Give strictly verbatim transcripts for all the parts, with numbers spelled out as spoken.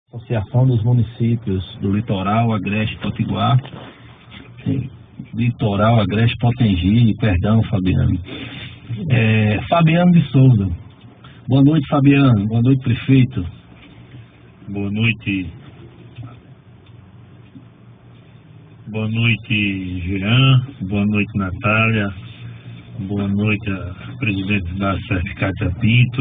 Associação dos Municípios do Litoral, Agreste, Potiguar, Litoral, Agreste, Potengi, perdão, Fabiano. É, Fabiano de Souza. Boa noite, Fabiano. Boa noite, prefeito. Boa noite. Boa noite, Jean. Boa noite, Natália. Boa noite, a presidente da Certificata Pinto.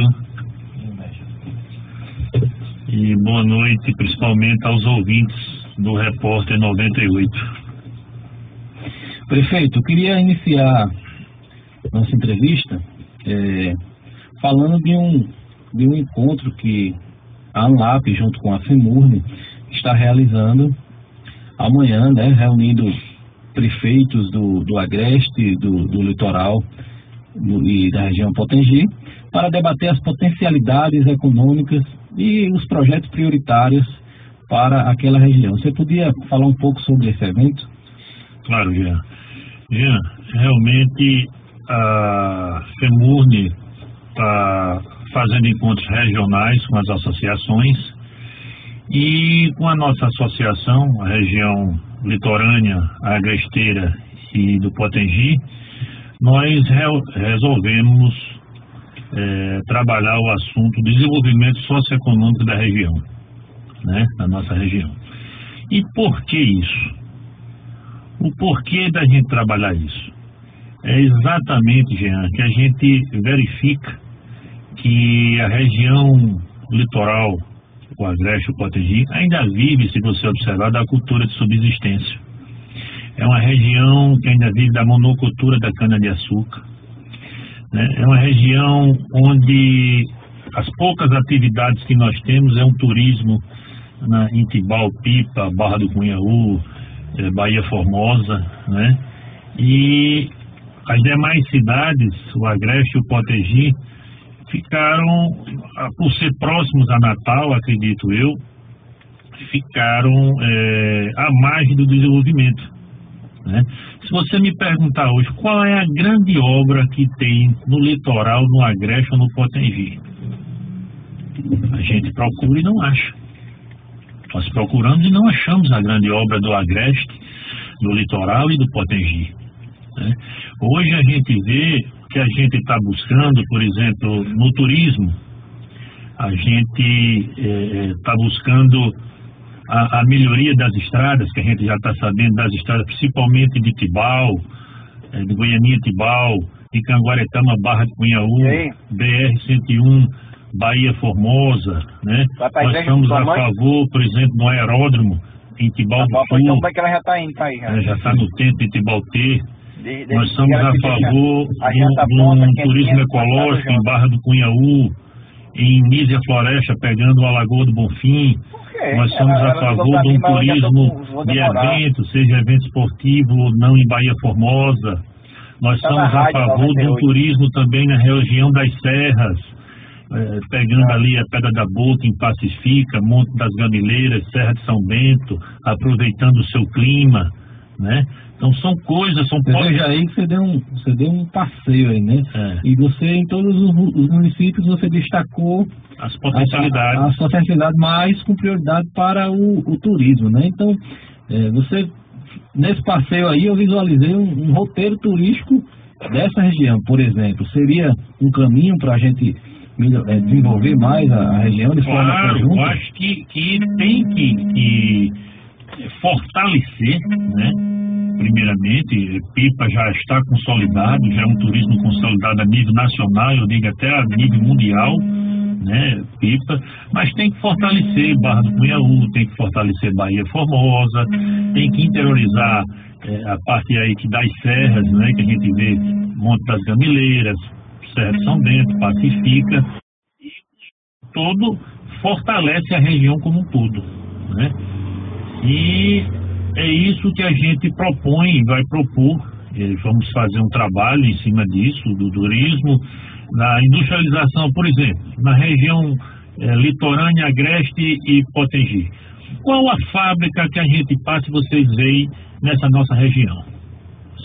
E boa noite, principalmente, aos ouvintes do Repórter noventa e oito. Prefeito, eu queria iniciar nossa entrevista é, falando de um, de um encontro que a ANLAP, junto com a FEMURNE, está realizando amanhã, né, reunindo prefeitos do, do Agreste, do, do Litoral do, e da região Potengi, para debater as potencialidades econômicas e os projetos prioritários para aquela região. Você podia falar um pouco sobre esse evento? Claro, Jean. Jean, realmente a FEMURNE está fazendo encontros regionais com as associações e com a nossa associação, a região litorânea, a agresteira e do Potengi, nós re resolvemos É, trabalhar o assunto do desenvolvimento socioeconômico da região, né, da nossa região. E por que isso? O porquê da gente trabalhar isso? É exatamente, Jean, que a gente verifica que a região litoral, o Agreste, o Potengi, ainda vive, se você observar, da cultura de subsistência. É uma região que ainda vive da monocultura da cana-de-açúcar. É uma região onde as poucas atividades que nós temos é um turismo na, em Tibau, Pipa, Barra do Cunhaú, é, Bahia Formosa, né? E as demais cidades, o Agreste e o Potengi, ficaram, por ser próximos a Natal, acredito eu, ficaram é, à margem do desenvolvimento. Né? Se você me perguntar hoje qual é a grande obra que tem no litoral, no Agreste ou no Potengi, a gente procura e não acha. Nós procuramos e não achamos a grande obra do Agreste, do litoral e do Potengi. Né? Hoje a gente vê que a gente está buscando, por exemplo, no turismo, a gente está é, buscando A, a melhoria das estradas, que a gente já está sabendo das estradas, principalmente de Tibau, é, de Goianinha-Tibau, de Canguaretama, Barra de Cunhaú, B R cento e um, Bahia Formosa, né? Nós estamos a favor, por exemplo, do aeródromo em Tibau do Sul. Então vai que ela já está indo para aí. Já, já está no tempo de Tibau T. De, de, Nós estamos a favor de um turismo ecológico em Barra do Cunhaú, em Nísia Floresta, pegando a Lagoa do Bonfim. Nós somos a favor de um turismo de eventos, seja evento esportivo ou não em Bahia Formosa. Nós somos a favor de um turismo também na região das serras, é, pegando ali a Pedra da Boca, em Pacifica, Monte das Gamileiras, Serra de São Bento, aproveitando o seu clima, né? Então são coisas, são... Você veja aí que você deu um, você deu um passeio aí, né? É. E você, em todos os, os municípios, você destacou as potencialidades. As potencialidades, mas com prioridade para o, o turismo, né? Então, é, você, nesse passeio aí, eu visualizei um, um roteiro turístico dessa região, por exemplo. Seria um caminho para a gente é, desenvolver mais a, a região de forma claro, conjunta? Eu acho que, que tem que, que fortalecer, né? Primeiramente, Pipa já está consolidado, já é um turismo consolidado a nível nacional, eu digo até a nível mundial, né, Pipa, mas tem que fortalecer Barra do Cunhaú, tem que fortalecer Bahia Formosa, tem que interiorizar é, a parte aí que das serras, né, que a gente vê Monte das Gamileiras, Serra de São Bento, Pacifica, e todo fortalece a região como um todo, né? E é isso que a gente propõe, vai propor, vamos fazer um trabalho em cima disso, do turismo, na industrialização, por exemplo, na região é, litorânea, Agreste e Potengi. Qual a fábrica que a gente passa e vocês veem nessa nossa região?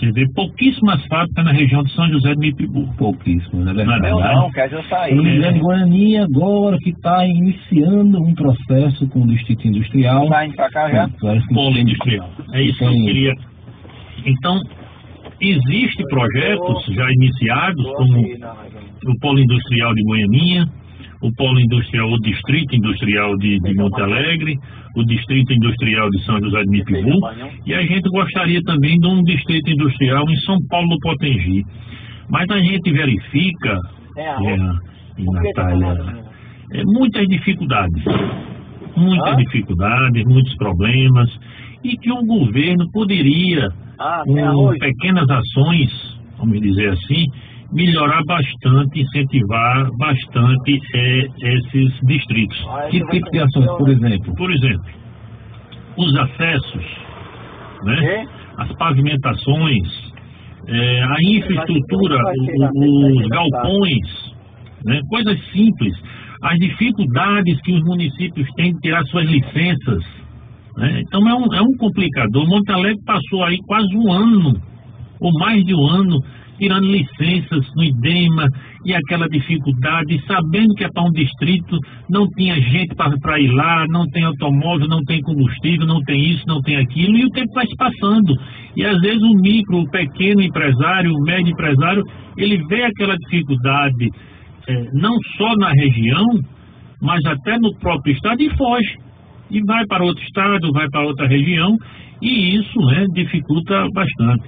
Você vê pouquíssimas fábricas na região de São José do Mipibu. Pouquíssimas, não é Não é verdade? verdade? Não, quer já sair. O Guilherme Goianinha agora que está iniciando um processo com o Distrito Industrial. Tá indo pra cá já? Parece que Polo tem- industrial. É isso que eu tem- queria. Então, existem projetos já iniciados, como o Polo Industrial de Goianinha, o Polo Industrial, o Distrito Industrial de, de Monte Alegre, o Distrito Industrial de São José de Mipibu, e a gente gostaria também de um Distrito Industrial em São Paulo do Potengi. Mas a gente verifica, Jean e Natália, é, muitas dificuldades, muitas dificuldades, muitos problemas, e que o governo poderia, Ah, tem com arroz? pequenas ações, vamos dizer assim, melhorar bastante, incentivar bastante é, esses distritos. Que tipo de ações, por exemplo? Por exemplo, os acessos, né? Quê? As pavimentações, é, a infraestrutura, o- os galpões, né? Coisas simples. As dificuldades que os municípios têm de tirar suas licenças, né? Então é um, é um complicador. Monte Alegre passou aí quase um ano, ou mais de um ano, tirando licenças no IDEMA e aquela dificuldade, sabendo que é para um distrito, não tinha gente para ir lá, não tem automóvel, não tem combustível, não tem isso, não tem aquilo, e o tempo vai se passando. E às vezes o micro, o pequeno empresário, o médio empresário, ele vê aquela dificuldade eh, não só na região, mas até no próprio estado e foge. E vai para outro estado, vai para outra região, e isso, né, dificulta bastante.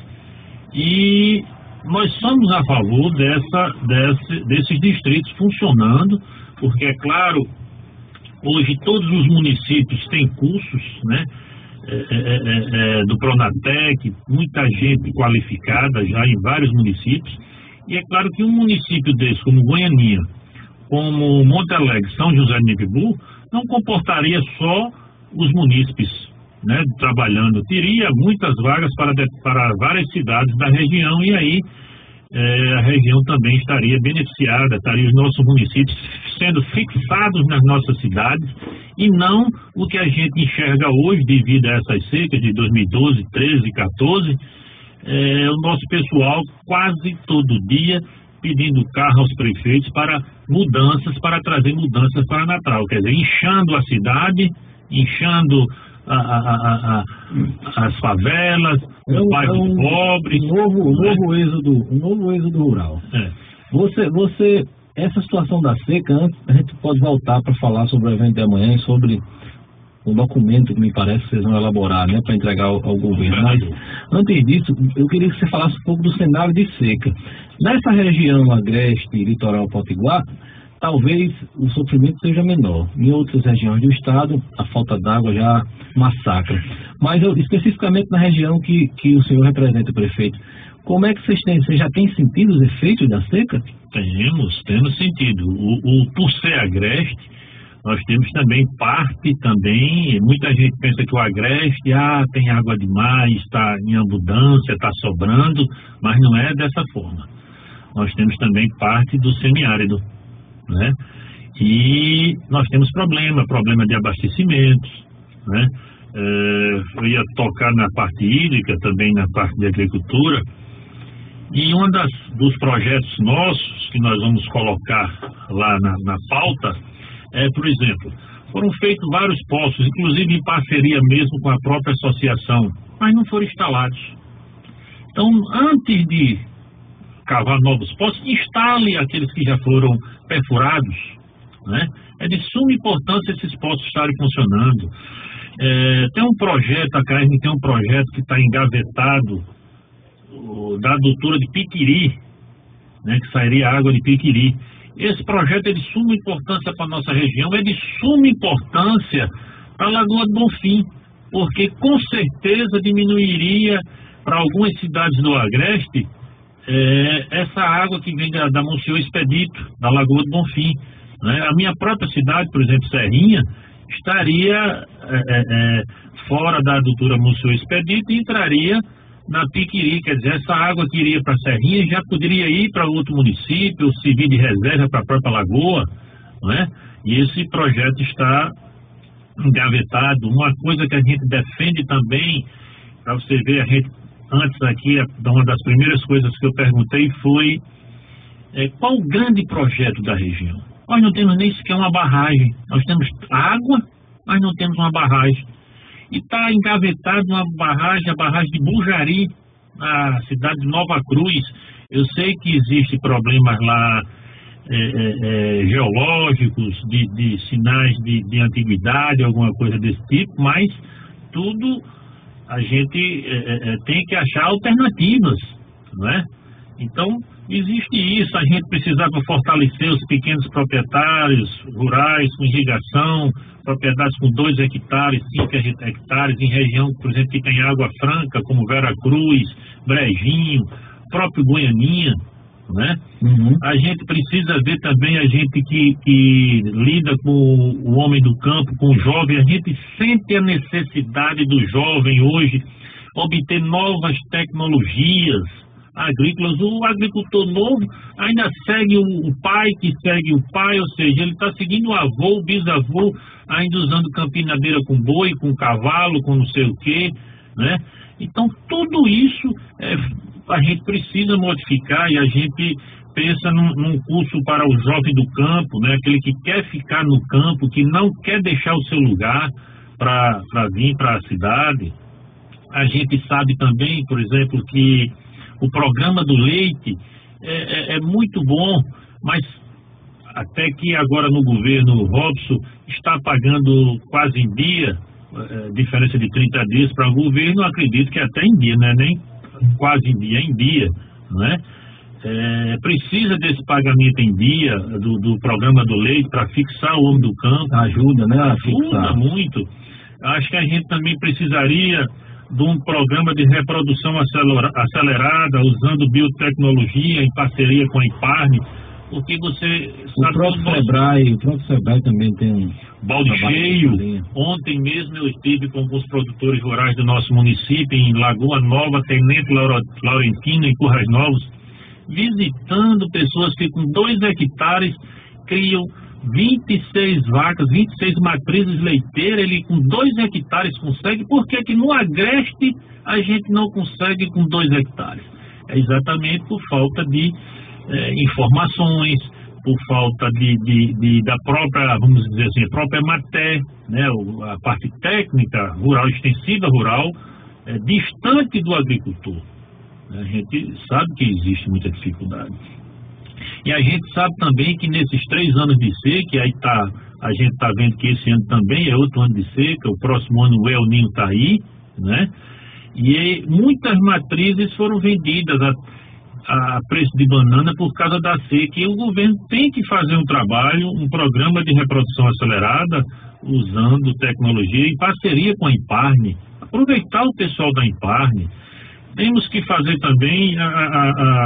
E nós somos a favor dessa, desse, desses distritos funcionando, porque, é claro, hoje todos os municípios têm cursos, né, é, é, é, do Pronatec, muita gente qualificada já em vários municípios, e é claro que um município desse, como Goianinha, como Monte Alegre, São José de Mipibu, não comportaria só os munícipes, né, trabalhando, teria muitas vagas para, de, para várias cidades da região, e aí é, a região também estaria beneficiada, estaria os nossos municípios sendo fixados nas nossas cidades, e não o que a gente enxerga hoje devido a essas secas de dois mil e doze, treze, quatorze, é, o nosso pessoal quase todo dia pedindo carro aos prefeitos para mudanças, para trazer mudanças para Natal, quer dizer, inchando a cidade, inchando A, a, a, a, as favelas, É os um, bairros é um pobres. novo, um né? novo êxodo, um novo êxodo rural. É. Você, você, essa situação da seca, antes, a gente pode voltar para falar sobre o evento de amanhã e sobre um documento que me parece que vocês vão elaborar, né, para entregar ao, ao governo. Mas antes disso, eu queria que você falasse um pouco do cenário de seca. Nessa região agreste, litoral potiguar, talvez o sofrimento seja menor. Em outras regiões do estado, a falta d'água já massacra. Mas eu, especificamente na região que, que o senhor representa, prefeito, como é que vocês têm, vocês já têm sentido os efeitos da seca? Temos, temos sentido. O, o, por ser agreste, nós temos também parte também, muita gente pensa que o agreste, ah, tem água demais, está em abundância, está sobrando, mas não é dessa forma. Nós temos também parte do semiárido, né? E nós temos problema, problema de abastecimentos, né? É, eu ia tocar na parte hídrica, também na parte de agricultura, e um das, dos projetos nossos, que nós vamos colocar lá na, na pauta, é, por exemplo, foram feitos vários poços, inclusive em parceria mesmo com a própria associação, mas não foram instalados. Então, antes de cavar novos poços, instale aqueles que já foram perfurados, né? É de suma importância esses poços estarem funcionando. É, tem um projeto, a C A E R M tem um projeto que está engavetado, o, da adutora de Piquiri, né, que sairia água de Piquiri. Esse projeto é de suma importância para a nossa região, é de suma importância para a Lagoa do Bonfim, porque com certeza diminuiria para algumas cidades do Agreste é, essa água que vem da, da Monsenhor Expedito, da Lagoa do Bonfim, né? A minha própria cidade, por exemplo, Serrinha, estaria é, é, fora da adutora Monsenhor Expedito e entraria na Piquiri, quer dizer, essa água que iria para Serrinha já poderia ir para outro município, servir de reserva para a própria lagoa, não é? E esse projeto está engavetado. Uma coisa que a gente defende também, para você ver, a gente antes aqui, uma das primeiras coisas que eu perguntei foi é, qual o grande projeto da região? Nós não temos nem sequer uma barragem. Nós temos água, mas não temos uma barragem. E está engavetado uma barragem, a barragem de Bujari, na cidade de Nova Cruz. Eu sei que existem problemas lá é, é, é, geológicos, de, de sinais de, de antiguidade, alguma coisa desse tipo, mas tudo a gente é, é, tem que achar alternativas, não é? Então, existe isso, a gente precisava fortalecer os pequenos proprietários rurais com irrigação, propriedades com dois hectares, cinco hectares, em região, por exemplo, que tem água franca, como Vera Cruz, Brejinho, próprio Goianinha, né? Uhum. A gente precisa ver também, a gente que, que lida com o homem do campo, com o jovem, a gente sente a necessidade do jovem hoje obter novas tecnologias agrícolas. O agricultor novo ainda segue o, o pai que segue o pai, ou seja, ele está seguindo o avô, o bisavô, ainda usando campinadeira com boi, com cavalo, com não sei o quê, né? Então, tudo isso é, a gente precisa modificar, e a gente pensa num, num curso para o jovem do campo, né? Aquele que quer ficar no campo, que não quer deixar o seu lugar para vir para a cidade. A gente sabe também, por exemplo, que o programa do leite é, é, é muito bom, mas até que agora no governo Robson está pagando quase em dia, é, diferença de trinta dias para o governo, acredito que até em dia, né? Nem quase em dia, em dia, né? É, precisa desse pagamento em dia do, do programa do leite para fixar o homem do campo. Ajuda, né? Ajuda muito. Acho que a gente também precisaria de um programa de reprodução acelerada, usando biotecnologia em parceria com a Imparne, porque você o sabe próprio que Sebrae, o próprio Sebrae também tem um balde cheio. Ontem mesmo eu estive com alguns produtores rurais do nosso município, em Lagoa Nova, Tenente Laurentino, em Currais Novos, visitando pessoas que com dois hectares criam vinte e seis vacas, vinte e seis matrizes leiteiras. Ele com dois hectares consegue. Por que que no Agreste a gente não consegue com dois hectares? É exatamente por falta de é, informações, por falta de, de, de, da própria, vamos dizer assim, a própria matéria, né, a parte técnica rural, extensiva rural, é, distante do agricultor. A gente sabe que existe muita dificuldade. E a gente sabe também que nesses três anos de seca, aí tá, a gente está vendo que esse ano também é outro ano de seca, o próximo ano o El Ninho está aí, né? E muitas matrizes foram vendidas a, a preço de banana por causa da seca. E o governo tem que fazer um trabalho, um programa de reprodução acelerada, usando tecnologia em parceria com a Imparne, aproveitar o pessoal da Imparne. Temos que fazer também a, a, a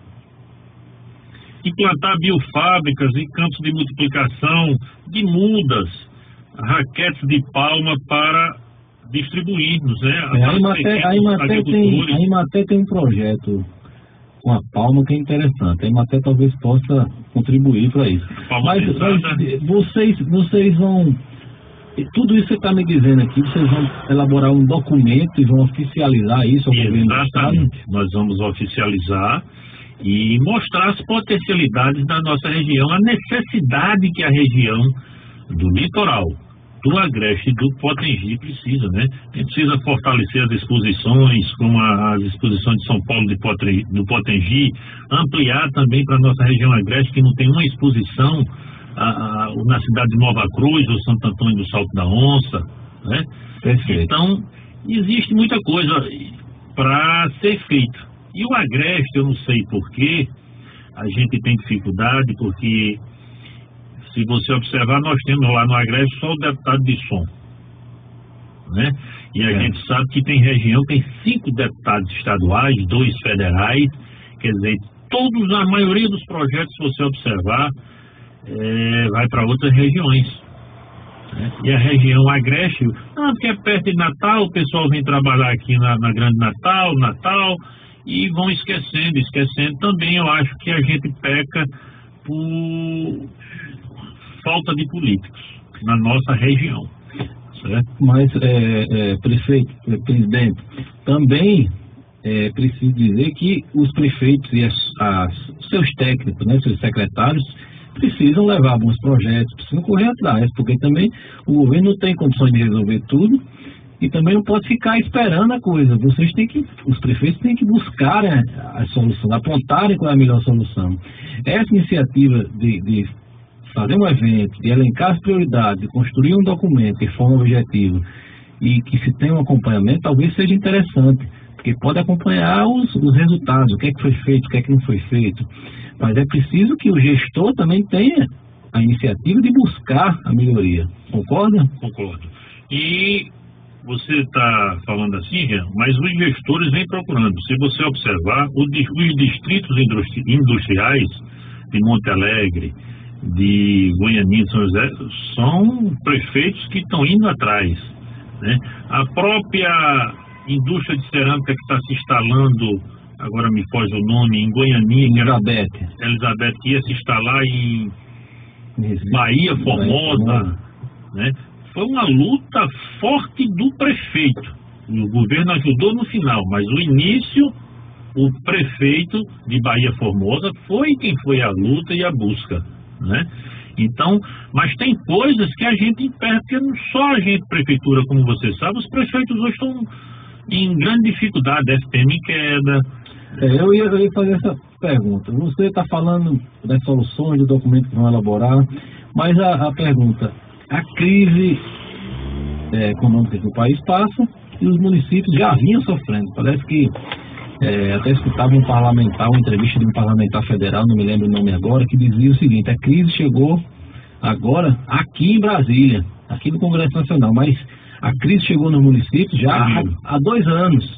implantar biofábricas e campos de multiplicação de mudas, raquetes de palma para distribuirmos, né? É, a Imaté, a, Imaté tem, a Imaté tem um projeto com a palma que é interessante. A Imaté talvez possa contribuir para isso. Mas, mas vocês, vocês vão... Tudo isso que você está me dizendo aqui, vocês vão elaborar um documento e vão oficializar isso ao governo do estado? Nós vamos oficializar e mostrar as potencialidades da nossa região, a necessidade que a região do litoral, do Agreste e do Potengi precisa, né? A gente precisa fortalecer as exposições, como as exposições de São Paulo de Potengi, do Potengi, ampliar também para a nossa região Agreste, que não tem uma exposição a, a, na cidade de Nova Cruz, ou Santo Antônio do Salto da Onça, né? Perfeito. Então, existe muita coisa para ser feito. E o Agreste, eu não sei porquê, a gente tem dificuldade, porque se você observar, nós temos lá no Agreste só o deputado de som, né? E a é. gente sabe que tem região, tem cinco deputados estaduais, dois federais, quer dizer, todos, a maioria dos projetos, se você observar, é, vai para outras regiões, né? E a região Agreste, ah, porque é perto de Natal, o pessoal vem trabalhar aqui na, na Grande Natal, Natal, e vão esquecendo, esquecendo também. Eu acho que a gente peca por falta de políticos na nossa região, certo? Mas, é, é, prefeito, é, presidente, também é preciso dizer que os prefeitos e as, as, seus técnicos, né, seus secretários, precisam levar bons projetos, precisam correr atrás, porque também o governo não tem condições de resolver tudo e também não pode ficar esperando a coisa. Vocês têm que, os prefeitos têm que buscar, né, a solução, apontarem qual é a melhor solução. Essa iniciativa de, de fazer um evento, de elencar as prioridades, de construir um documento de forma objetiva e que se tenha um acompanhamento, talvez seja interessante, porque pode acompanhar os, os resultados, o que é que foi feito, o que é que não foi feito. Mas é preciso que o gestor também tenha a iniciativa de buscar a melhoria. Concorda? Concordo. E você está falando assim, Jean, mas os gestores vêm procurando. Se você observar, os distritos industriais de Monte Alegre, de Goianinha, São José, são prefeitos que estão indo atrás, né? A própria indústria de cerâmica que está se instalando, agora me foge o nome, em Goianinha, Elizabeth, era, Elizabeth que ia se instalar em Bahia Formosa, né? Foi uma luta forte do prefeito. O governo ajudou no final, mas o início, o prefeito de Bahia Formosa foi quem foi a luta e a busca, né? Então, mas tem coisas que a gente impede, porque não só a gente, prefeitura, como você sabe, os prefeitos hoje estão em grande dificuldade, F P M em queda. É, eu, ia, eu ia fazer essa pergunta. Você está falando das soluções, do documento que vão elaborar, mas a, a pergunta, a crise é, econômica que o país passa e os municípios já vinham sofrendo. Parece que é, até escutava um parlamentar, uma entrevista de um parlamentar federal, não me lembro o nome agora, que dizia o seguinte: a crise chegou agora aqui em Brasília, aqui no Congresso Nacional, mas a crise chegou nos municípios já há, há dois anos.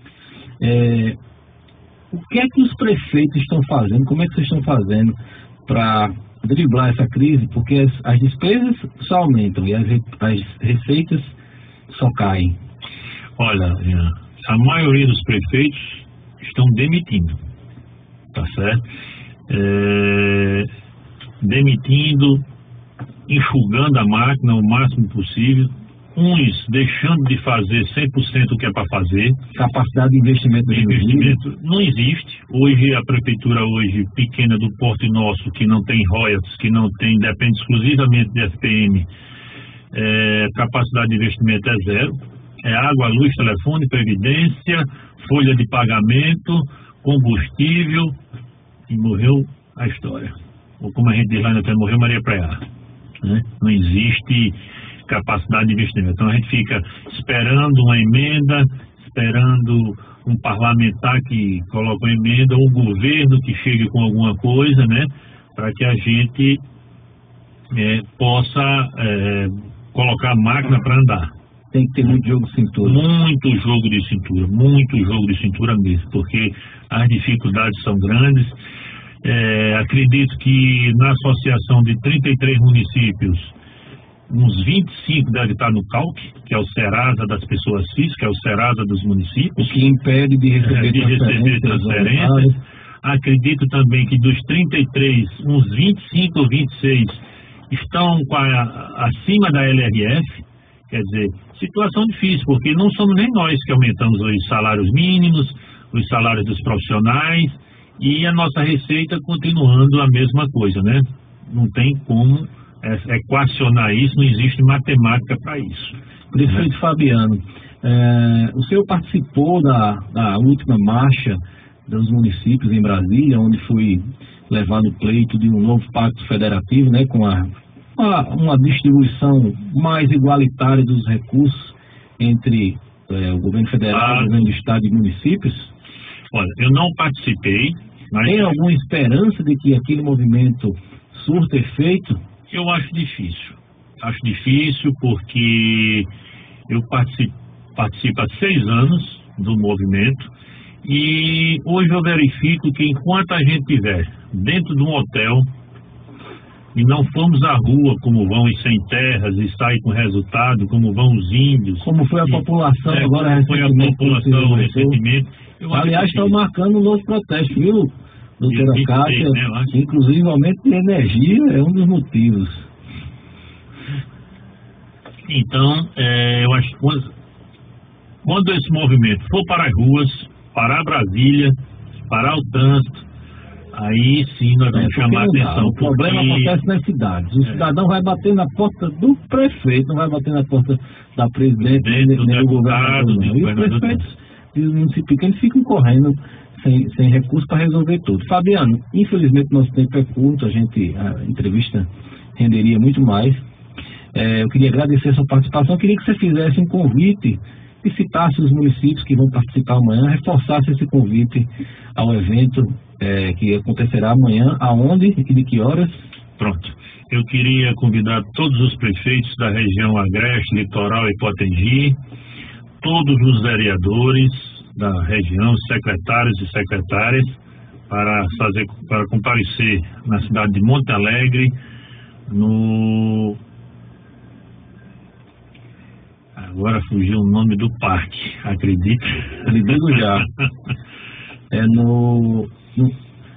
É, o que é que os prefeitos estão fazendo? Como é que vocês estão fazendo para driblar essa crise? Porque as, as despesas só aumentam e as, as receitas só caem. Olha, a maioria dos prefeitos estão demitindo, tá certo? É, demitindo, enxugando a máquina o máximo possível, uns deixando de fazer cem por cento o que é para fazer. Capacidade de investimento, de investimento não existe. Hoje a prefeitura hoje pequena do porte nosso, que não tem royalties, que não tem, depende exclusivamente de F P M, é, capacidade de investimento é zero. É água, luz, telefone, previdência, folha de pagamento, combustível, e morreu a história. Ou como a gente diz lá, até morreu Maria Preá, né? Não existe capacidade de investimento. Então a gente fica esperando uma emenda, esperando um parlamentar que coloque uma emenda, ou um governo que chegue com alguma coisa, né? Para que a gente é, possa é, colocar a máquina para andar. Tem que ter muito jogo de cintura. Muito jogo de cintura, muito jogo de cintura mesmo, porque as dificuldades são grandes. É, acredito que na associação de trinta e três municípios, uns vinte e cinco deve estar no C A U C, que é o Serasa das pessoas físicas, que é o Serasa dos municípios. O que impede de receber, é, de receber transferências. Acredito também que dos trinta e três, uns vinte e cinco ou vinte e seis estão com a, acima da L R F. Quer dizer, situação difícil, porque não somos nem nós que aumentamos os salários mínimos, os salários dos profissionais, e a nossa receita continuando a mesma coisa, né? Não tem como equacionar isso, não existe matemática para isso. Prefeito, né? Fabiano, é, o senhor participou da, da última marcha dos municípios em Brasília, onde foi levado o pleito de um novo pacto federativo, né, com a Uma, uma distribuição mais igualitária dos recursos entre é, o governo federal, ah, o governo do estado e municípios? Olha, eu não participei, mas... Tem alguma esperança de que aquele movimento surta efeito? Eu acho difícil. Acho difícil porque eu participo, participo há seis anos do movimento e hoje eu verifico que enquanto a gente estiver dentro de um hotel e não fomos à rua como vão os sem terras e saem com resultado, como vão os índios. Como foi a e, população é, agora como foi a população recentemente. Aliás, estão marcando um novo protesto, viu, doutora Kátia? Né, inclusive o aumento de energia é um dos motivos. Então, é, eu acho que quando, quando esse movimento for para as ruas, parar Brasília, parar o trânsito, aí sim nós vamos é, chamar a atenção. O problema porque... acontece nas cidades. O é. cidadão vai bater na porta do prefeito, não vai bater na porta da presidente, nem, nem do governador. Não. E os prefeitos dos municípios pequenos ficam correndo sem, sem recurso para resolver tudo. Fabiano, infelizmente nosso tempo é curto, a gente, a entrevista renderia muito mais. É, eu queria agradecer a sua participação, eu queria que você fizesse um convite e citasse os municípios que vão participar amanhã, reforçasse esse convite ao evento é, que acontecerá amanhã, aonde e de que horas? Pronto. Eu queria convidar todos os prefeitos da região Agreste, Litoral e Potengi, todos os vereadores da região, secretários e secretárias, para, fazer, para comparecer na cidade de Monte Alegre, no... Agora fugiu o nome do parque, acredite. Lhe digo já. É no... no,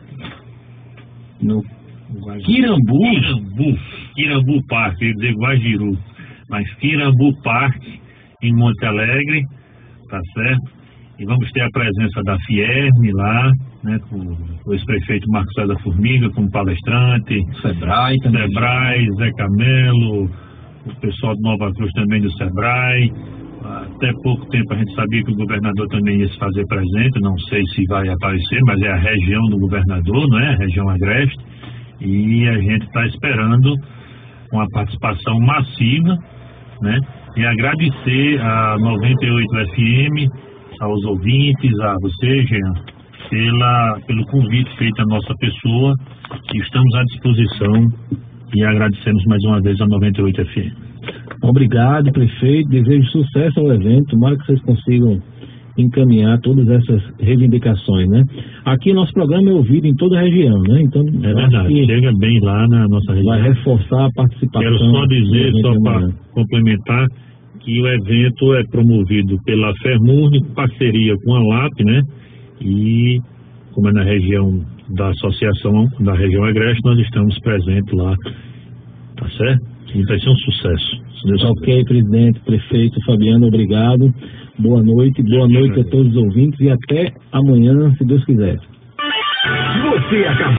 no Quirambu. Quirambu. Quirambu Parque, eu ia dizer Guajiru. Mas Quirambu Parque, em Monte Alegre, tá certo? E vamos ter a presença da Fierme lá, né, com o ex-prefeito Marcos César Formiga como palestrante. Sebrae também. Sebrae, Zé Camelo, o pessoal de Nova Cruz também do Sebrae. Até pouco tempo a gente sabia que o governador também ia se fazer presente, não sei se vai aparecer, mas é a região do governador, não é? A região Agreste. E a gente está esperando uma participação massiva, né? E agradecer a noventa e oito F M, aos ouvintes, a você, Jean, pela, pelo convite feito à nossa pessoa. Estamos à disposição e agradecemos mais uma vez a noventa e oito F M. Obrigado, prefeito. Desejo sucesso ao evento. Tomara que vocês consigam encaminhar todas essas reivindicações, né? Aqui o nosso programa é ouvido em toda a região, né? Então, é verdade, chega bem lá na nossa região. Vai reforçar a participação. Quero só dizer, só para complementar, que o evento é promovido pela Fermurne, em parceria com a L A P, né? E como é na região da associação da região Agreste, nós estamos presentes lá, tá certo? E vai ser um sucesso. Ok, presidente, prefeito Fabiano, obrigado. Boa noite, boa noite a todos os ouvintes e até amanhã, se Deus quiser. Você acabou.